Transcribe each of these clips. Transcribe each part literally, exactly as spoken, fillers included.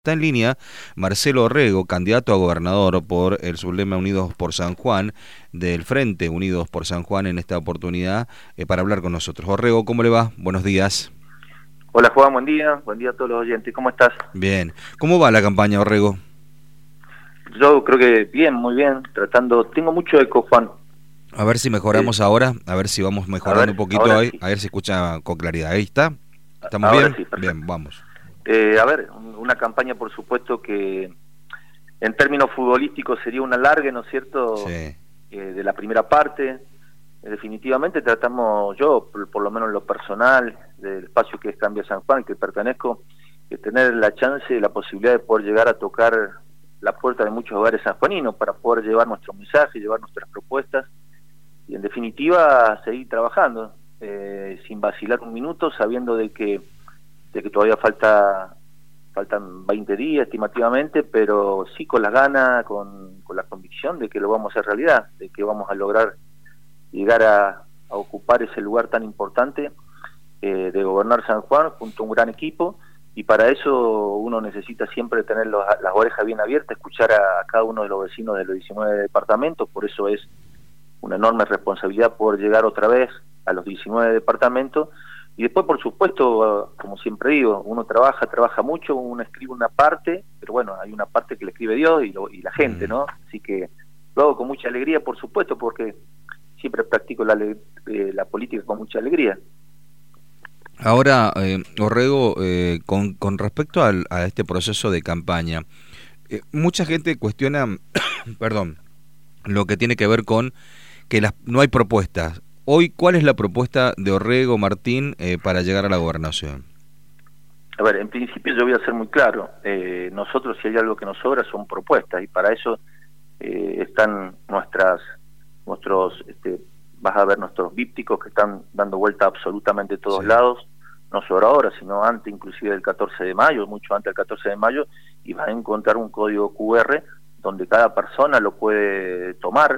Está en línea Marcelo Orrego, candidato a gobernador por el sublema Unidos por San Juan, del Frente Unidos por San Juan en esta oportunidad, eh, para hablar con nosotros. Orrego, ¿cómo le va? Buenos días. Hola Juan, buen día, buen día a todos los oyentes, ¿cómo estás? Bien, ¿cómo va la campaña, Orrego? Yo creo que bien, muy bien, tratando, tengo mucho eco, Juan. A ver si mejoramos eh, ahora, a ver si vamos mejorando ver, un poquito ahí, sí. A ver si escucha con claridad. Ahí está, ¿estamos ahora bien? Sí, perfecto. Bien, vamos. Eh, a ver, una campaña por supuesto que en términos futbolísticos sería una larga, ¿no es cierto? Sí. Eh, de la primera parte, eh, definitivamente tratamos, yo por, por lo menos en lo personal, del espacio que es Cambia San Juan, que pertenezco, de tener la chance, la posibilidad de poder llegar a tocar la puerta de muchos hogares sanjuaninos para poder llevar nuestro mensaje, llevar nuestras propuestas y en definitiva seguir trabajando, eh, sin vacilar un minuto, sabiendo de que de que todavía falta faltan veinte días estimativamente, pero sí con las ganas, con, con la convicción de que lo vamos a hacer realidad, de que vamos a lograr llegar a, a ocupar ese lugar tan importante eh, de gobernar San Juan junto a un gran equipo, y para eso uno necesita siempre tener los, las orejas bien abiertas, escuchar a, a cada uno de los vecinos de los diecinueve departamentos. Por eso es una enorme responsabilidad poder llegar otra vez a los diecinueve departamentos. Y después, por supuesto, como siempre digo, uno trabaja, trabaja mucho, uno escribe una parte, pero bueno, hay una parte que le escribe Dios y, lo, y la gente, ¿no? Así que lo hago con mucha alegría, por supuesto, porque siempre practico la, eh, la política con mucha alegría. Ahora, eh, Orrego, eh, con, con respecto al, a este proceso de campaña, eh, mucha gente cuestiona, perdón, lo que tiene que ver con que las, no hay propuestas. Hoy, ¿cuál es la propuesta de Orrego Martín eh, para llegar a la gobernación? A ver, en principio yo voy a ser muy claro. Eh, nosotros, si hay algo que nos sobra, son propuestas, y para eso eh, están nuestras, nuestros, este, vas a ver nuestros vípticos que están dando vuelta absolutamente todos sí. lados, no solo ahora, sino antes inclusive del catorce de mayo, mucho antes del catorce de mayo, y vas a encontrar un código cu erre donde cada persona lo puede tomar,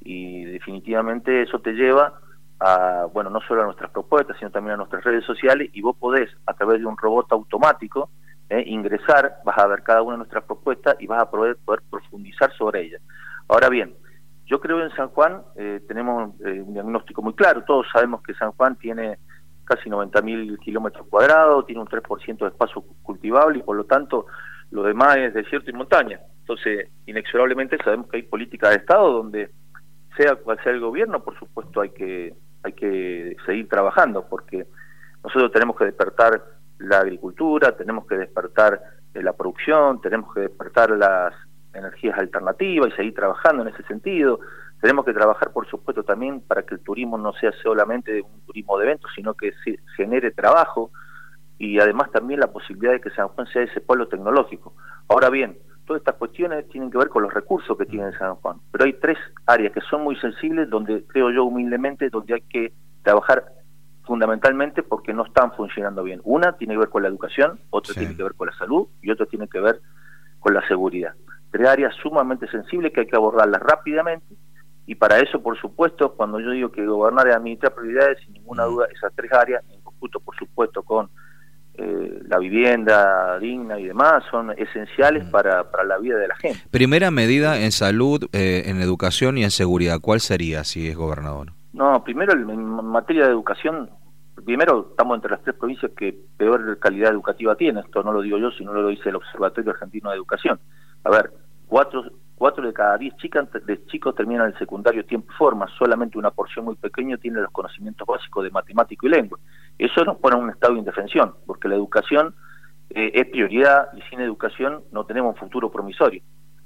y definitivamente eso te lleva a, bueno, no solo a nuestras propuestas, sino también a nuestras redes sociales, y vos podés, a través de un robot automático, eh, ingresar, vas a ver cada una de nuestras propuestas y vas a poder, poder profundizar sobre ellas. Ahora bien, yo creo que en San Juan eh, tenemos eh, un diagnóstico muy claro. Todos sabemos que San Juan tiene casi noventa mil kilómetros cuadrados, tiene un tres por ciento de espacio cultivable, y por lo tanto lo demás es desierto y montaña. Entonces, inexorablemente sabemos que hay políticas de Estado donde, sea cual sea el gobierno, por supuesto hay que hay que seguir trabajando, porque nosotros tenemos que despertar la agricultura, tenemos que despertar eh, la producción, tenemos que despertar las energías alternativas y seguir trabajando en ese sentido. Tenemos que trabajar, por supuesto, también para que el turismo no sea solamente un turismo de eventos, sino que se genere trabajo, y además también la posibilidad de que San Juan sea ese polo tecnológico. Ahora bien, todas estas cuestiones tienen que ver con los recursos que tiene San Juan, pero hay tres áreas que son muy sensibles, donde creo yo humildemente, donde hay que trabajar fundamentalmente porque no están funcionando bien. Una tiene que ver con la educación, otra sí. tiene que ver con la salud, y otra tiene que ver con la seguridad. Tres áreas sumamente sensibles que hay que abordarlas rápidamente, y para eso, por supuesto, cuando yo digo que gobernar es administrar prioridades, sin ninguna duda, esas tres áreas, en conjunto, por supuesto, con Eh, la vivienda digna y demás, son esenciales para, para la vida de la gente. Primera medida en salud, eh, en educación y en seguridad, ¿cuál sería si es gobernador? No, primero en materia de educación, primero estamos entre las tres provincias que peor calidad educativa tiene. Esto no lo digo yo, sino lo dice el Observatorio Argentino de Educación. A ver, cuatro, cuatro de cada diez chicas, de chicos terminan el secundario tiempo y forma, solamente una porción muy pequeña tiene los conocimientos básicos de matemático y lengua. Eso nos pone en un estado de indefensión, porque la educación eh, es prioridad, y sin educación no tenemos un futuro promisorio.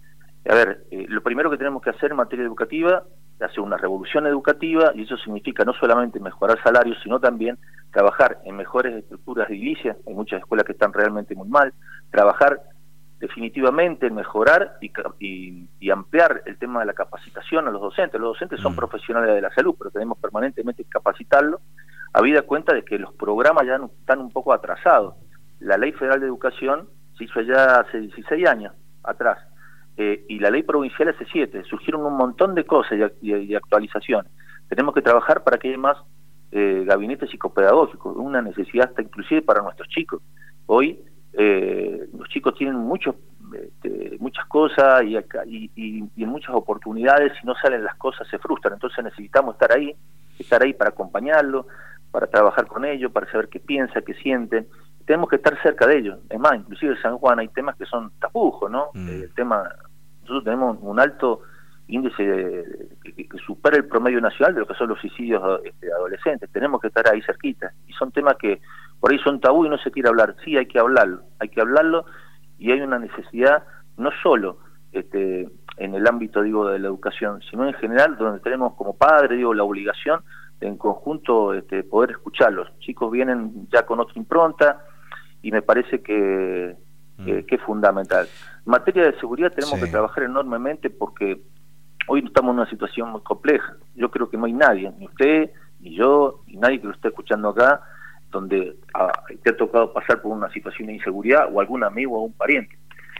A ver, eh, lo primero que tenemos que hacer en materia educativa es hacer una revolución educativa, y eso significa no solamente mejorar salarios, sino también trabajar en mejores estructuras de edilicia. Hay muchas escuelas que están realmente muy mal. Trabajar definitivamente en mejorar y, y, y ampliar el tema de la capacitación a los docentes. Los docentes son profesionales de la salud, pero tenemos permanentemente que capacitarlos, habida cuenta de que los programas ya están un poco atrasados. La Ley Federal de Educación se hizo ya hace dieciséis años atrás, eh, y la Ley Provincial hace siete. Surgieron un montón de cosas y, y, y actualizaciones. Tenemos que trabajar para que haya más eh, gabinetes psicopedagógicos, una necesidad hasta inclusive para nuestros chicos. Hoy eh, los chicos tienen muchos, este, muchas cosas y, y, y, y en muchas oportunidades, si no salen las cosas se frustran, entonces necesitamos estar ahí, estar ahí para acompañarlo, para trabajar con ellos, para saber qué piensa, qué sienten. Tenemos que estar cerca de ellos. Es más, inclusive en San Juan hay temas que son tapujos, ¿no? Mm. Eh, el tema, nosotros tenemos un alto índice de, que, que supera el promedio nacional de lo que son los suicidios este, adolescentes. Tenemos que estar ahí cerquita. Y son temas que por ahí son tabú y no se quiere hablar. Sí, hay que hablarlo, hay que hablarlo y hay una necesidad, no solo este, en el ámbito, digo, de la educación, sino en general, donde tenemos como padre, digo, la obligación de en conjunto este, poder escucharlos. Los chicos vienen ya con otra impronta y me parece que, mm. que, que es fundamental. En materia de seguridad tenemos sí. que trabajar enormemente porque hoy estamos en una situación muy compleja. Yo creo que no hay nadie, ni usted, ni yo, ni nadie que lo esté escuchando acá, donde ah, te ha tocado pasar por una situación de inseguridad o algún amigo o un pariente.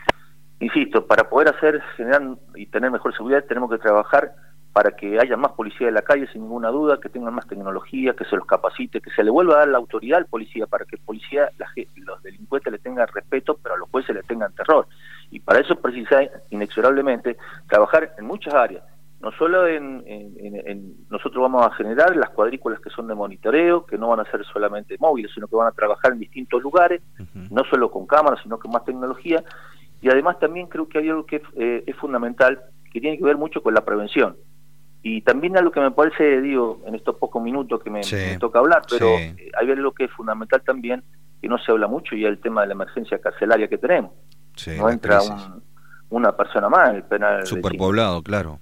Insisto, para poder hacer, generar y tener mejor seguridad tenemos que trabajar para que haya más policía en la calle, sin ninguna duda, que tengan más tecnología, que se los capacite, que se le vuelva a dar la autoridad al policía, para que el policía, la, los delincuentes le tengan respeto, pero a los jueces le tengan terror. Y para eso precisa inexorablemente trabajar en muchas áreas. No solo en, en, en, en... Nosotros vamos a generar las cuadrículas que son de monitoreo, que no van a ser solamente móviles, sino que van a trabajar en distintos lugares, uh-huh. no solo con cámaras, sino con más tecnología. Y además también creo que hay algo que eh, es fundamental, que tiene que ver mucho con la prevención. Y también algo que me parece, digo, en estos pocos minutos que me, sí, me toca hablar, pero sí. eh, hay algo que es fundamental también, que no se habla mucho, y es el tema de la emergencia carcelaria que tenemos. Sí, no entra un, una persona más en el penal. Superpoblado, claro.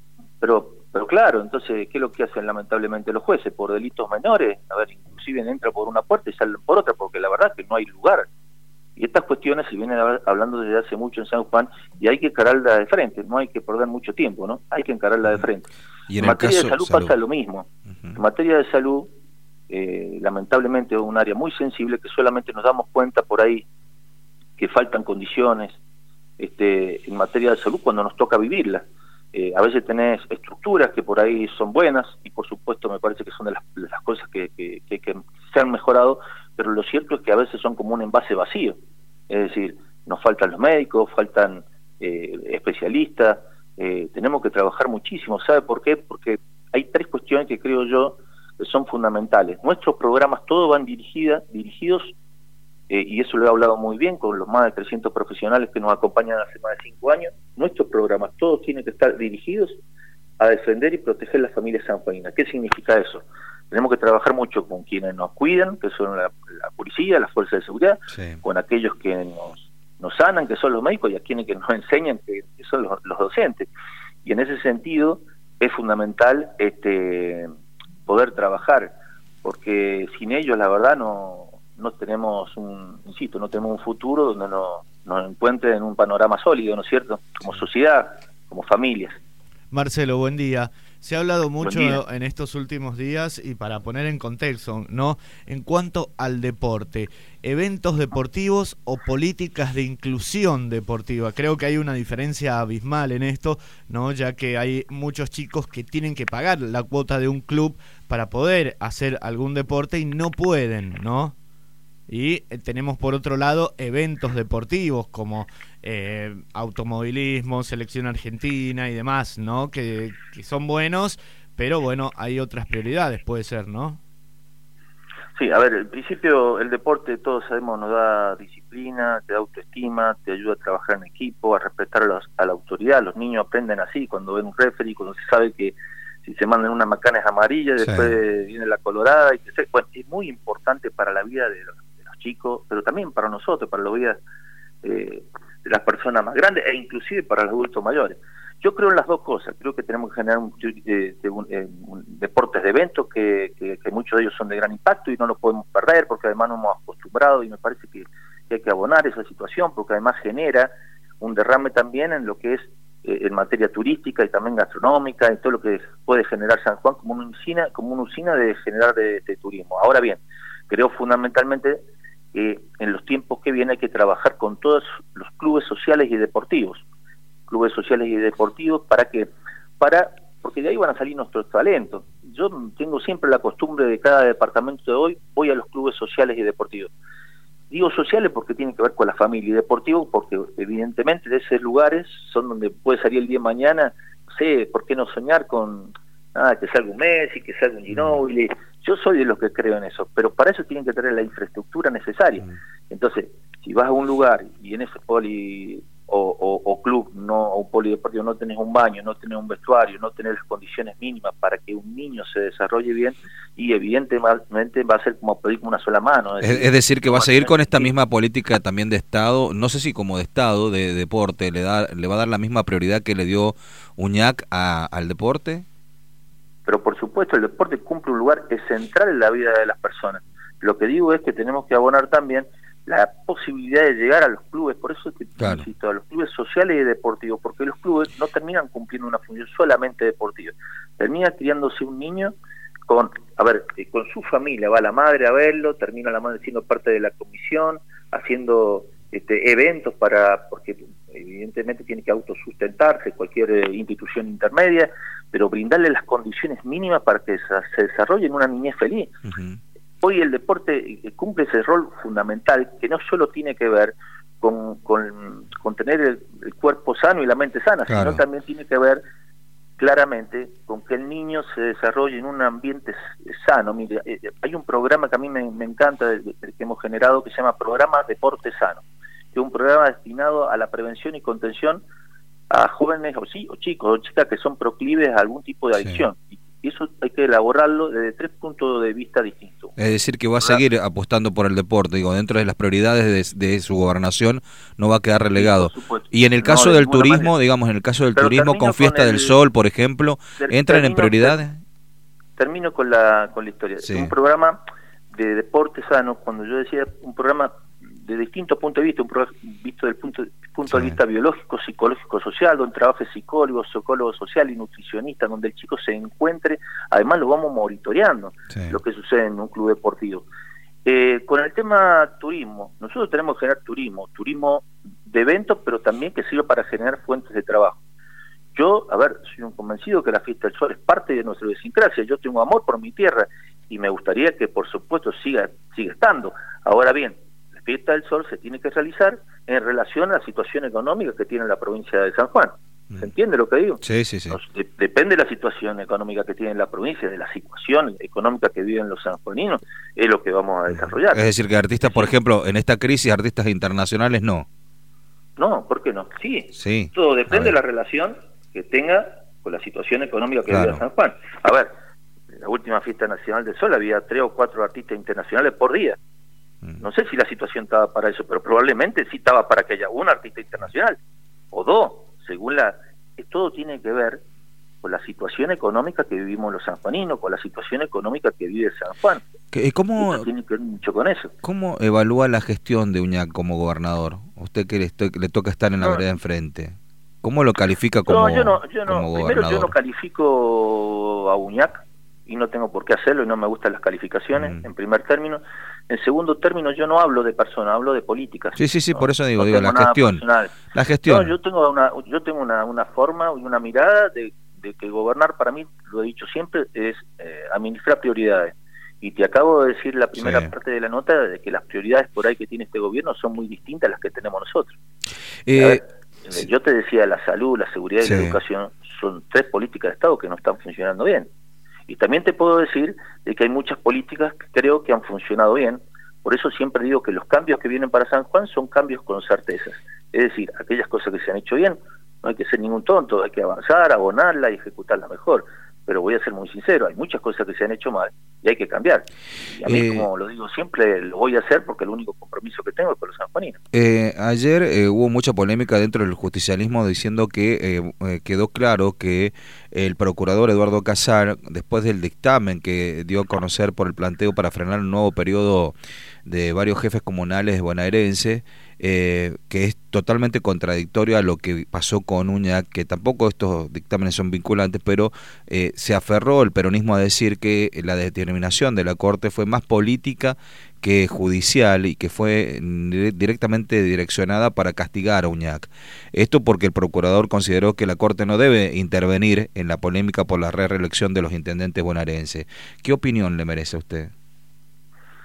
Pero pero claro, entonces, ¿qué es lo que hacen lamentablemente los jueces? Por delitos menores, a ver, inclusive entra por una puerta y salen por otra, porque la verdad es que no hay lugar. Y estas cuestiones se vienen hablando desde hace mucho en San Juan, y hay que encararla de frente, no hay que perder mucho tiempo, ¿no? Hay que encararla de frente. Y en, en materia caso, de salud, salud pasa lo mismo. Uh-huh. En materia de salud, eh, lamentablemente es un área muy sensible que solamente nos damos cuenta por ahí que faltan condiciones este, en materia de salud cuando nos toca vivirla. Eh, a veces tenés estructuras que por ahí son buenas y por supuesto me parece que son de las, de las cosas que, que, que, que se han mejorado, pero lo cierto es que a veces son como un envase vacío. Es decir, nos faltan los médicos, faltan eh, especialistas, eh, tenemos que trabajar muchísimo. ¿Sabe por qué? Porque hay tres cuestiones que creo yo que son fundamentales. Nuestros programas todos van dirigida, dirigidos, eh, y eso lo he hablado muy bien con los más de trescientos profesionales que nos acompañan hace más de cinco años, nuestros programas todos tienen que estar dirigidos a defender y proteger las familias sanjuaninas. ¿Qué significa eso? Tenemos que trabajar mucho con quienes nos cuidan, que son la, la policía, las fuerzas de seguridad, sí. con aquellos que nos, nos sanan, que son los médicos, y a quienes que nos enseñan, que, que son los, los docentes. Y en ese sentido es fundamental este poder trabajar, porque sin ellos la verdad no, no tenemos un, insisto, no tenemos un futuro donde nos, nos encuentren en un panorama sólido, ¿no es cierto? Como sociedad, como familias. Marcelo, buen día. Se ha hablado mucho en estos últimos días, y para poner en contexto, ¿no? En cuanto al deporte, eventos deportivos o políticas de inclusión deportiva. Creo que hay una diferencia abismal en esto, ¿no? Ya que hay muchos chicos que tienen que pagar la cuota de un club para poder hacer algún deporte y no pueden, ¿no? Y tenemos por otro lado eventos deportivos como eh, automovilismo, selección argentina y demás, ¿no? Que, que son buenos, pero bueno, hay otras prioridades, puede ser, ¿no? Sí, a ver, en principio el deporte, todos sabemos, nos da disciplina, te da autoestima, te ayuda a trabajar en equipo, a respetar a, los, a la autoridad. Los niños aprenden así, cuando ven un referee, cuando se sabe que si se mandan una macana es amarilla, sí. después viene la colorada, y se, bueno, es muy importante para la vida de los chicos, pero también para nosotros, para la vida eh, de las personas más grandes e inclusive para los adultos mayores. Yo creo en las dos cosas. Creo que tenemos que generar un, eh, de un, eh, un deportes de eventos que, que, que muchos de ellos son de gran impacto y no los podemos perder porque además nos hemos acostumbrado, y me parece que, que hay que abonar esa situación porque además genera un derrame también en lo que es eh, en materia turística y también gastronómica y todo lo que puede generar San Juan como una usina, como una usina de generar de, de turismo. Ahora bien, creo fundamentalmente Eh, en los tiempos que vienen hay que trabajar con todos los clubes sociales y deportivos, clubes sociales y deportivos, ¿para qué? Para, porque de ahí van a salir nuestros talentos. Yo tengo siempre la costumbre de cada departamento de hoy, voy a los clubes sociales y deportivos. Digo sociales porque tienen que ver con la familia, y deportivo porque evidentemente de esos lugares son donde puede salir el día de mañana, no sé, ¿por qué no soñar con nada, que salga un Messi, que salga un Ginóbili? Yo soy de los que creo en eso, pero para eso tienen que tener la infraestructura necesaria. Entonces, si vas a un lugar y en ese poli o, o, o club, no, o un polideportivo, no tenés un baño, no tenés un vestuario, no tenés las condiciones mínimas para que un niño se desarrolle bien, y evidentemente va a ser como pedir con una sola mano. Es decir, es decir que va a seguir con esta misma política también de Estado, no sé si como de Estado, de deporte, le da le va a dar la misma prioridad que le dio Uñac a, al deporte. Pero por supuesto el deporte cumple un lugar central en la vida de las personas. Lo que digo es que tenemos que abonar también la posibilidad de llegar a los clubes, por eso es que claro. insisto, a los clubes sociales y deportivos, porque los clubes no terminan cumpliendo una función solamente deportiva, termina criándose un niño con, a ver, eh, con su familia, va la madre a verlo, termina la madre siendo parte de la comisión, haciendo este, eventos para, porque evidentemente tiene que autosustentarse cualquier eh, institución intermedia, pero brindarle las condiciones mínimas para que se, se desarrolle en una niñez feliz. Uh-huh. Hoy el deporte cumple ese rol fundamental que no solo tiene que ver con, con, con tener el, el cuerpo sano y la mente sana, claro. sino también tiene que ver claramente con que el niño se desarrolle en un ambiente sano. Mire, eh, hay un programa que a mí me, me encanta, el, el que hemos generado, que se llama Programa Deporte Sano, que es un programa destinado a la prevención y contención a jóvenes o, sí, o chicos o chicas que son proclives a algún tipo de adicción. Sí. Y eso hay que elaborarlo desde tres puntos de vista distintos. Es decir, que va a seguir apostando por el deporte, digo, dentro de las prioridades de, de su gobernación no va a quedar relegado. Sí, y en el caso no, del turismo, manera. digamos, en el caso del Pero turismo con Fiesta con el, del Sol, por ejemplo, ¿entran en prioridades? Termino con la con la historia. Sí. Un programa de deporte sano, cuando yo decía un programa de distintos puntos de vista, un programa visto del punto, punto sí. de vista biológico, psicológico, social, donde trabaje psicólogo, psicólogo social y nutricionista, donde el chico se encuentre, además lo vamos monitoreando, sí. lo que sucede en un club deportivo. Eh, con el tema turismo, nosotros tenemos que generar turismo, turismo de eventos, pero también que sirva para generar fuentes de trabajo. Yo, a ver, soy un convencido que la Fiesta del Sol es parte de nuestra idiosincrasia, yo tengo amor por mi tierra y me gustaría que por supuesto siga, siga estando. Ahora bien, Fiesta del Sol se tiene que realizar en relación a la situación económica que tiene la provincia de San Juan. ¿Se entiende lo que digo? Sí, sí, sí. Nos, de, depende de la situación económica que tiene la provincia, de la situación económica que viven los sanjuaninos, es lo que vamos a desarrollar. Es decir, que artistas, por ejemplo, en esta crisis, artistas internacionales no. No, ¿por qué no? Sí, sí. Todo depende de la relación que tenga con la situación económica que claro. vive San Juan. A ver, en la última Fiesta Nacional del Sol había tres o cuatro artistas internacionales por día. No sé si la situación estaba para eso, pero probablemente sí estaba para que haya un artista internacional o dos, según la... Todo tiene que ver con la situación económica que vivimos los sanjuaninos, con la situación económica que vive San Juan. ¿Cómo, eso tiene que ver mucho con eso. ¿Cómo evalúa la gestión de Uñac como gobernador? Usted que le, estoy, le toca estar en la no, vereda enfrente. ¿Cómo lo califica como, no, yo no, yo no, como gobernador? Primero yo no califico a Uñac y no tengo por qué hacerlo y no me gustan las calificaciones, mm. en primer término. En segundo término, yo no hablo de personas, hablo de políticas. Sí, sí, sí, no, por eso digo, no digo la gestión. Personal. La gestión. No, yo tengo una, yo tengo una, una forma y una mirada de, de que gobernar para mí, lo he dicho siempre, es eh, administrar prioridades. Y te acabo de decir la primera sí. parte de la nota de que las prioridades por ahí que tiene este gobierno son muy distintas a las que tenemos nosotros. Eh, ver, sí. Yo te decía, la salud, la seguridad y sí. la educación son tres políticas de Estado que no están funcionando bien. Y también te puedo decir de que hay muchas políticas que creo que han funcionado bien. Por eso siempre digo que los cambios que vienen para San Juan son cambios con certezas. Es decir, aquellas cosas que se han hecho bien, no hay que ser ningún tonto, hay que avanzar, abonarla y ejecutarla mejor. Pero voy a ser muy sincero, hay muchas cosas que se han hecho mal y hay que cambiar. Y a mí, eh, como lo digo siempre, lo voy a hacer porque el único compromiso que tengo es con los sanjuaninos. Eh, ayer eh, hubo mucha polémica dentro del justicialismo diciendo que eh, eh, quedó claro que el procurador Eduardo Casar, después del dictamen que dio a conocer por el planteo para frenar un nuevo periodo de varios jefes comunales bonaerenses, eh, que es totalmente contradictorio a lo que pasó con Uñac, que tampoco estos dictámenes son vinculantes, pero eh, se aferró el peronismo a decir que la determinación de la Corte fue más política que judicial y que fue directamente direccionada para castigar a Uñac. Esto porque el procurador consideró que la Corte no debe intervenir en la polémica por la reelección de los intendentes bonaerenses. ¿Qué opinión le merece a usted?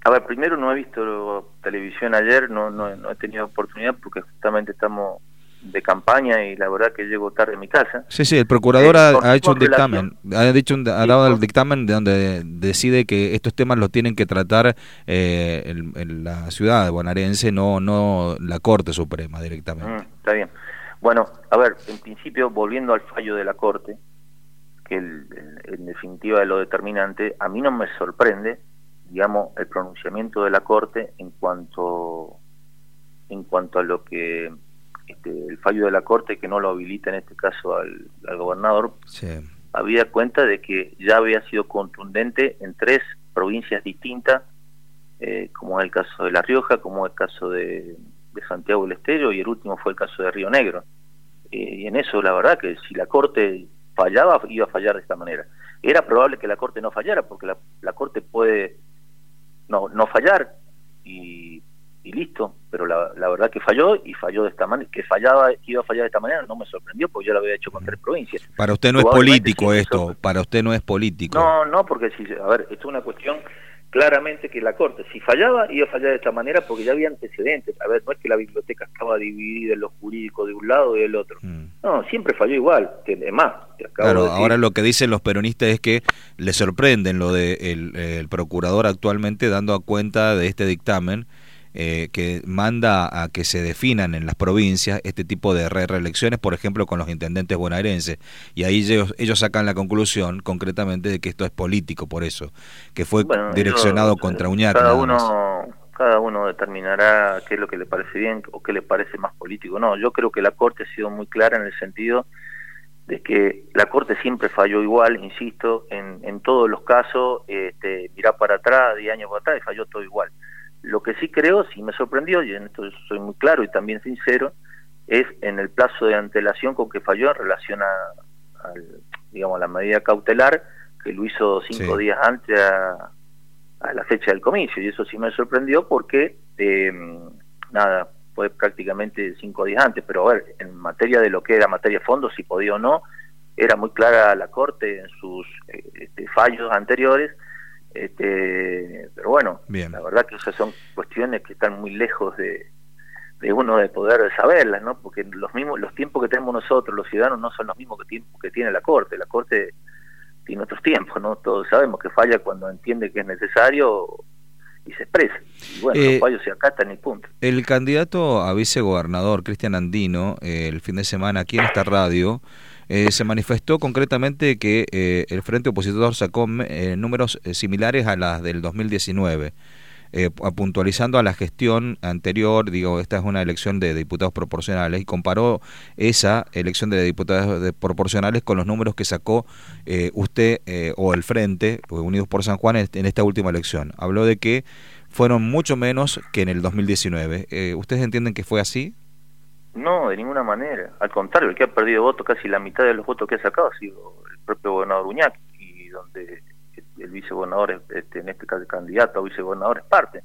A ver, primero no he visto televisión ayer, no, no, no he tenido oportunidad porque justamente estamos de campaña y la verdad que llego tarde a mi casa. Sí, sí, el procurador eh, ha, ha hecho un relación, dictamen, ha dicho un, ha sí, dado por, el dictamen de donde decide que estos temas los tienen que tratar eh, en, en la ciudad bonaerense, no no la Corte Suprema directamente. Mm, está bien. Bueno, a ver, en principio, volviendo al fallo de la Corte, que el, el, en definitiva es lo determinante, a mí no me sorprende, digamos, el pronunciamiento de la Corte en cuanto en cuanto a lo que este, el fallo de la Corte que no lo habilita en este caso al, al gobernador, sí. Había cuenta de que ya había sido contundente en tres provincias distintas, eh, como es el caso de La Rioja, como es el caso de, de Santiago del Estero, y el último fue el caso de Río Negro. Eh, y en eso la verdad que si la Corte fallaba, iba a fallar de esta manera. Era probable que la Corte no fallara, porque la, la Corte puede no, no fallar y, y listo, pero la, la verdad que falló y falló de esta manera. Que fallaba, que iba a fallar de esta manera no me sorprendió, porque yo lo había hecho con tres provincias. Para usted no es político esto, para usted no es político. No, no, porque si, a ver, esto es una cuestión claramente que la Corte, si fallaba, iba a fallar de esta manera porque ya había antecedentes. A ver, no es que la biblioteca estaba dividida en lo jurídico de un lado y del otro. Mm. No, siempre falló igual. Es más, te acabo claro, de decir. Ahora lo que dicen los peronistas es que le sorprenden lo de el, el procurador actualmente dando cuenta de este dictamen eh, que manda a que se definan en las provincias este tipo de re reelecciones, por ejemplo, con los intendentes bonaerenses. Y ahí ellos, ellos sacan la conclusión concretamente de que esto es político, por eso, que fue bueno, direccionado ellos, contra Uñac. Cada uno, cada uno determinará qué es lo que le parece bien o qué le parece más político. No, yo creo que la Corte ha sido muy clara en el sentido de que la Corte siempre falló igual, insisto, en, en todos los casos, este, mirá para atrás, diez años para atrás, y falló todo igual. Lo que sí creo, sí me sorprendió, y en esto soy muy claro y también sincero, es en el plazo de antelación con que falló en relación a, a digamos, la medida cautelar, que lo hizo cinco sí. días antes a, a la fecha del comicio, y eso sí me sorprendió porque, eh, nada, fue prácticamente cinco días antes, pero a ver, en materia de lo que era materia de fondo, si podía o no, era muy clara la Corte en sus eh, este, fallos anteriores. Este, pero bueno, Bien. La verdad que esas son cuestiones que están muy lejos de, de uno de poder saberlas, ¿no? Porque los mismos los tiempos que tenemos nosotros, los ciudadanos, no son los mismos que, tiempo que tiene la Corte. La Corte tiene otros tiempos, ¿no? Todos sabemos que falla cuando entiende que es necesario y se expresa. Y bueno, eh, los fallos se acatan y punto. El candidato a vicegobernador, Cristian Andino, eh, el fin de semana aquí en esta radio, Eh, se manifestó concretamente que eh, el Frente Opositor sacó eh, números eh, similares a las del dos mil diecinueve, eh, puntualizando a la gestión anterior. Digo, esta es una elección de diputados proporcionales, y comparó esa elección de diputados de proporcionales con los números que sacó eh, usted eh, o el Frente Unidos por San Juan en esta última elección. Habló de que fueron mucho menos que en el dos mil diecinueve. Eh, ¿Ustedes entienden que fue así? No, de ninguna manera. Al contrario, el que ha perdido votos, casi la mitad de los votos que ha sacado ha sido el propio gobernador Uñac, y donde el vicegobernador, este, en este caso el candidato a vicegobernador, es parte.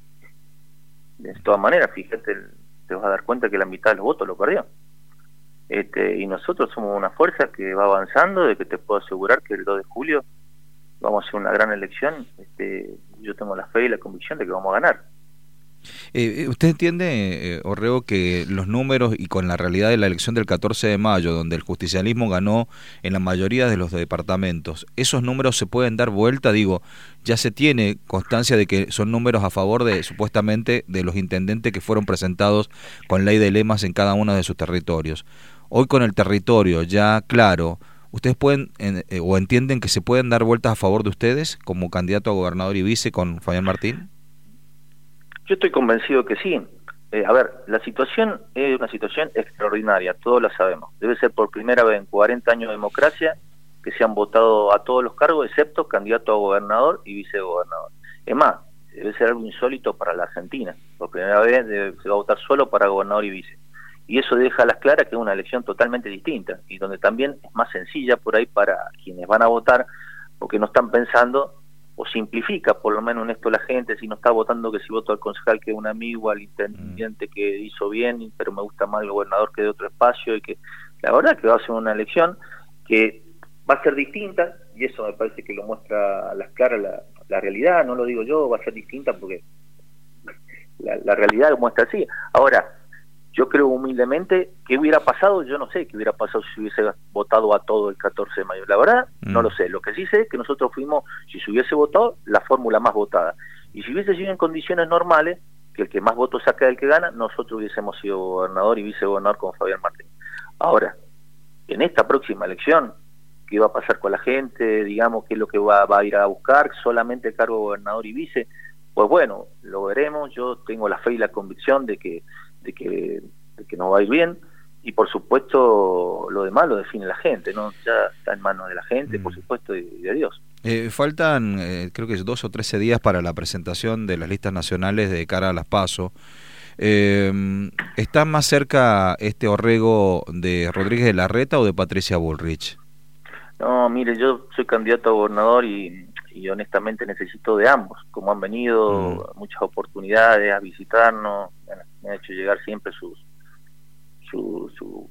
De todas maneras, fíjate, te vas a dar cuenta que la mitad de los votos lo perdió. Este, y nosotros somos una fuerza que va avanzando, de que te puedo asegurar que el dos de julio vamos a hacer una gran elección. Este, yo tengo la fe y la convicción de que vamos a ganar. Eh, ¿Usted entiende, eh, Orrego, que los números y con la realidad de la elección del catorce de mayo, donde el justicialismo ganó en la mayoría de los departamentos, esos números se pueden dar vuelta? Digo, ya se tiene constancia de que son números a favor de, supuestamente, de los intendentes que fueron presentados con ley de lemas en cada uno de sus territorios. Hoy, con el territorio ya claro, ¿ustedes pueden eh, o entienden que se pueden dar vueltas a favor de ustedes como candidato a gobernador y vice con Fabián Martín? Yo estoy convencido que sí. Eh, a ver, la situación es una situación extraordinaria, todos la sabemos. Debe ser por primera vez en cuarenta años de democracia que se han votado a todos los cargos, excepto candidato a gobernador y vicegobernador. Es más, debe ser algo insólito para la Argentina. Por primera vez debe, se va a votar solo para gobernador y vice. Y eso deja a las claras que es una elección totalmente distinta, y donde también es más sencilla por ahí para quienes van a votar, porque no están pensando, o simplifica por lo menos en esto la gente, si no está votando que si voto al concejal que es un amigo, al intendente que hizo bien, pero me gusta más el gobernador que de otro espacio, y que la verdad que va a ser una elección que va a ser distinta, y eso me parece que lo muestra a las claras la, la realidad, no lo digo yo, va a ser distinta porque la, la realidad muestra así. Ahora, yo creo humildemente que hubiera pasado, yo no sé qué hubiera pasado si hubiese votado a todo el catorce de mayo. La verdad, mm. no lo sé. Lo que sí sé es que nosotros fuimos, si se hubiese votado, la fórmula más votada. Y si hubiese sido en condiciones normales, que el que más votos saca es el que gana, nosotros hubiésemos sido gobernador y vicegobernador con Fabián Martín. Ahora, en esta próxima elección, ¿qué va a pasar con la gente? Digamos, ¿qué es lo que va, va a ir a buscar? ¿Solamente el cargo de gobernador y vice? Pues bueno, lo veremos. Yo tengo la fe y la convicción de que de que, de que nos va a ir bien, y por supuesto lo demás lo define la gente, ¿no? Ya está en manos de la gente, mm. por supuesto, y de Dios. Eh, faltan, eh, creo que es dos o trece días para la presentación de las listas nacionales de cara a las PASO. Eh, ¿Está más cerca este Orrego de Rodríguez de Larreta o de Patricia Bullrich? No, mire, yo soy candidato a gobernador y, y honestamente necesito de ambos, como han venido mm. muchas oportunidades a visitarnos, bueno, me ha hecho llegar siempre sus, su, su,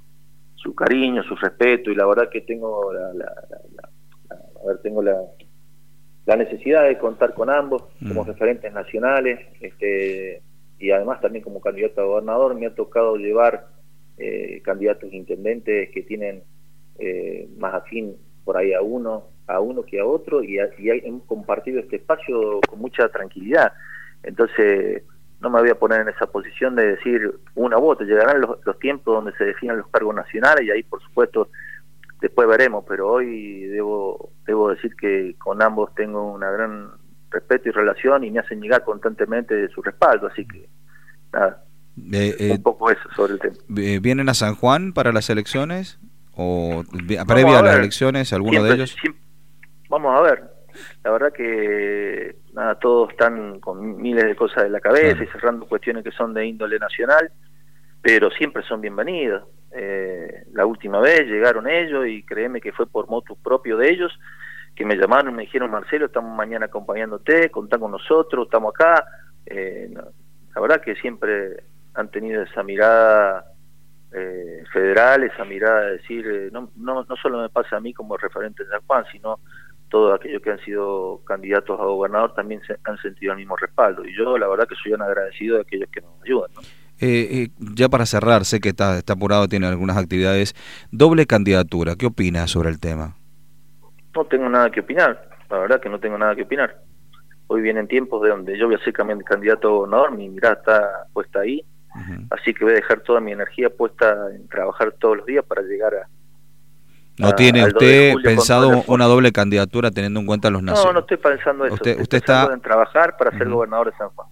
su cariño, su respeto, y la verdad que tengo la, la, la, la, la a ver, tengo la, la necesidad de contar con ambos mm. como referentes nacionales, este, y además también como candidato a gobernador me ha tocado llevar eh, candidatos intendentes que tienen eh, más afín por ahí a uno a uno que a otro, y, a, y hemos compartido este espacio con mucha tranquilidad. Entonces no me voy a poner en esa posición de decir una voto. Llegarán los, los tiempos donde se definan los cargos nacionales y ahí por supuesto después veremos, pero hoy debo debo decir que con ambos tengo una gran respeto y relación y me hacen llegar constantemente de su respaldo, así que nada, eh, eh, un poco eso sobre el tema. ¿Vienen a San Juan para las elecciones o previa a, a las elecciones alguno siempre, de ellos? Siempre, vamos a ver, la verdad que nada, todos están con miles de cosas en la cabeza, claro, y cerrando cuestiones que son de índole nacional, pero siempre son bienvenidos. Eh, la última vez llegaron ellos y créeme que fue por motu propio de ellos que me llamaron y me dijeron: Marcelo, estamos mañana acompañándote, contá con nosotros, estamos acá. Eh, no, la verdad que siempre han tenido esa mirada eh, federal, esa mirada de decir, eh, no, no, no solo me pasa a mí como referente en San Juan, sino todos aquellos que han sido candidatos a gobernador también se han sentido el mismo respaldo, y yo la verdad que soy un agradecido de aquellos que nos ayudan, ¿no? Eh, eh, ya para cerrar, sé que está, está apurado, tiene algunas actividades. Doble candidatura, ¿qué opinas sobre el tema? No tengo nada que opinar, la verdad que no tengo nada que opinar. Hoy vienen tiempos de donde yo voy a ser candidato a gobernador, mi mirada está puesta ahí, uh-huh. así que voy a dejar toda mi energía puesta en trabajar todos los días para llegar a... ¿No a, tiene usted pensado una doble candidatura teniendo en cuenta los nacionales? No, no estoy pensando eso, usted, estoy usted pensando está en trabajar para ser uh-huh. gobernador de San Juan.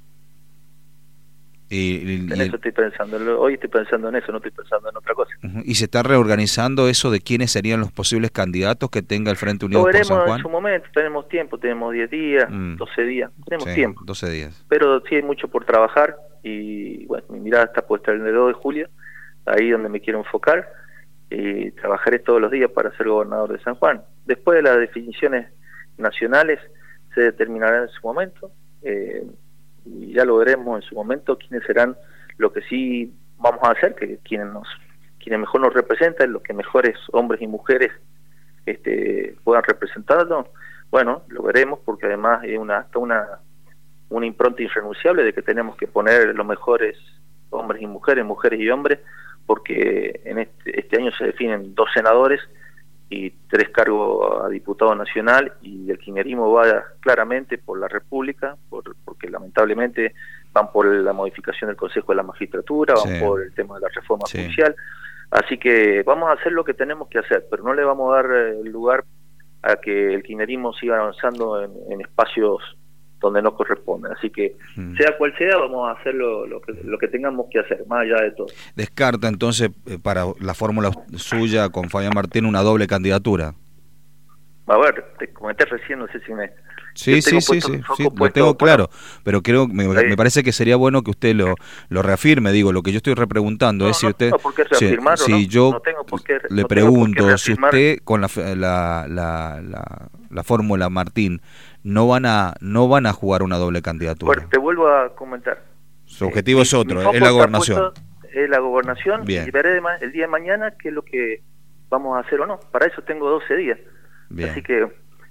Y, y, en eso estoy pensando, hoy estoy pensando en eso, no estoy pensando en otra cosa. Uh-huh. ¿Y se está reorganizando eso de quiénes serían los posibles candidatos que tenga el Frente Unido por San Juan? Lo veremos en su momento, tenemos tiempo, tenemos diez días, mm. doce días, tenemos sí, tiempo. doce días. Pero sí hay mucho por trabajar y bueno, mi mirada está puesta en el dos de julio, ahí donde me quiero enfocar, y trabajaré todos los días para ser gobernador de San Juan. Después de las definiciones nacionales se determinará en su momento, eh, y ya lo veremos en su momento quiénes serán. Lo que sí vamos a hacer, que quienes nos quienes mejor nos representan, los que mejores hombres y mujeres este puedan representarnos, bueno, lo veremos, porque además es una hasta una una impronta irrenunciable de que tenemos que poner los mejores hombres y mujeres, mujeres y hombres, porque en este, este año se definen dos senadores y tres cargos a diputado nacional, y el kirchnerismo va claramente por la República, por, porque lamentablemente van por la modificación del Consejo de la Magistratura, van sí. por el tema de la reforma sí. judicial, así que vamos a hacer lo que tenemos que hacer, pero no le vamos a dar el lugar a que el kirchnerismo siga avanzando en, en espacios donde no corresponden, así que mm. sea cual sea, vamos a hacer lo, lo, que, lo que tengamos que hacer, más allá de todo. ¿Descarta entonces eh, para la fórmula suya con Fabián Martín una doble candidatura? A ver, te comenté recién, no sé si me... Sí, sí, sí, sí, sí, lo tengo claro, pero creo me, me parece que sería bueno que usted lo lo reafirme, digo, lo que yo estoy repreguntando no, es si no usted... No, ¿por qué reafirmarlo? Si, si no, yo no tengo por qué, le no pregunto por si usted con la, la, la, la, la fórmula Martín no van a no van a jugar una doble candidatura. Bueno, te vuelvo a comentar. Su objetivo eh, es otro, mi, mi es la gobernación. Es la gobernación. Bien. Y veré el día de mañana qué es lo que vamos a hacer o no. Para eso tengo doce días. Bien. Así que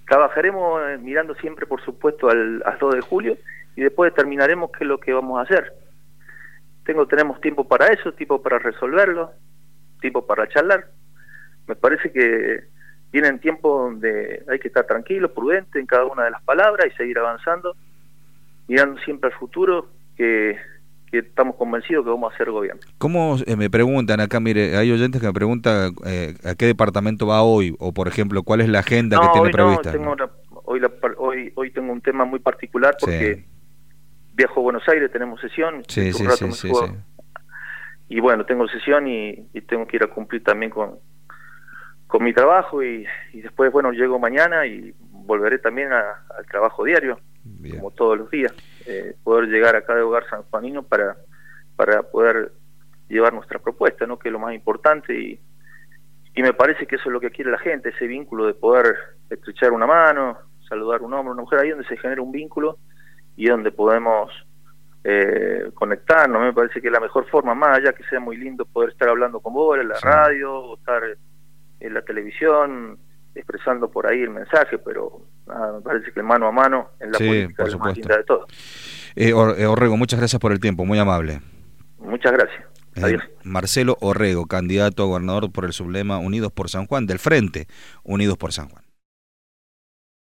trabajaremos mirando siempre, por supuesto, al, al dos de julio, y después determinaremos qué es lo que vamos a hacer. Tengo, tenemos tiempo para eso, tiempo para resolverlo, tiempo para charlar. Me parece que vienen tiempos donde hay que estar tranquilo, prudente en cada una de las palabras y seguir avanzando, mirando siempre al futuro, que, que estamos convencidos que vamos a hacer gobierno. ¿Cómo eh, me preguntan acá? Mire, hay oyentes que me preguntan eh, a qué departamento va hoy, o por ejemplo, cuál es la agenda no, que tiene hoy prevista. No, tengo una, hoy, la, hoy, hoy tengo un tema muy particular porque sí. Viajo a Buenos Aires, tenemos sesión, sí, sí, sí, sí, sí. Y bueno, tengo sesión y, y tengo que ir a cumplir también con, con mi trabajo y, y después, bueno, llego mañana y volveré también a, al trabajo diario, bien, como todos los días, eh, poder llegar acá de Hogar Sanjuanino para, para poder llevar nuestra propuesta, ¿no? Que es lo más importante, y, y me parece que eso es lo que quiere la gente, ese vínculo de poder estrechar una mano, saludar a un hombre, una mujer, ahí donde se genera un vínculo y donde podemos eh, conectarnos. Me parece que es la mejor forma, más allá que sea muy lindo poder estar hablando con vos en la sí. radio, o estar en la televisión expresando por ahí el mensaje, pero nada, me parece que mano a mano en la sí, política es la más linda de todo. Eh, Orrego, muchas gracias por el tiempo, muy amable. Muchas gracias. Adiós. Eh, Marcelo Orrego, candidato a gobernador por el sublema Unidos por San Juan, del Frente Unidos por San Juan.